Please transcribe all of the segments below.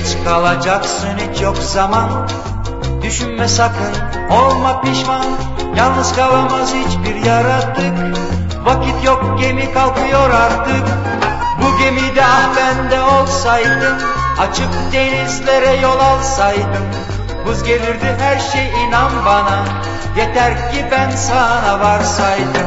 Geç kalacaksın, hiç yok zaman. Düşünme sakın, olma pişman. Yalnız kalamaz hiçbir yaratık. Vakit yok, gemi kalkıyor artık. Bu gemide ah ben de olsaydım, açık denizlere yol alsaydım. Buz gelirdi her şey, inan bana. Yeter ki ben sana varsaydım.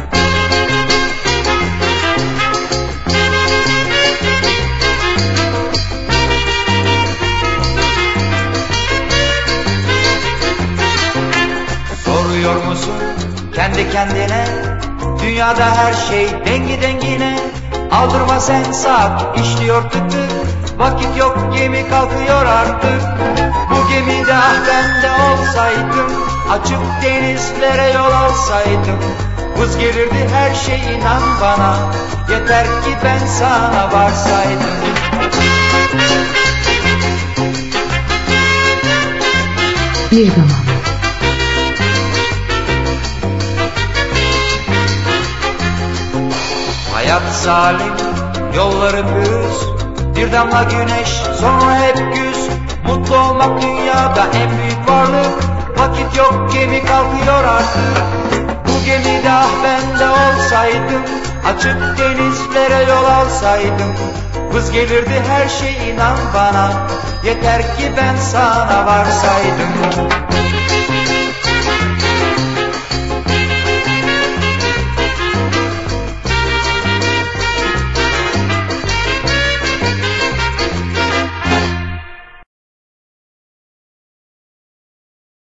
Soruyor musun kendi kendine, dünyada her şey dengi dengine. Aldırma sen, saat işliyor tık tık. Vakit yok, gemi kalkıyor artık. Bu gemide ah ben de olsaydım, açık denizlere yol alsaydım. Buz gelirdi her şey, inan bana. Yeter ki ben sana varsaydım. Bir zaman. Hayat zalim, yolları pürüz. Bir damla güneş, sonra hep güz. Mutlu olmak dünyada en büyük varlık. Vakit yok, gemi kalkıyor artık. Bu gemide ah ben de olsaydım, açık denizlere yol alsaydım. Vız gelirdi her şey, inan bana. Yeter ki ben sana varsaydım.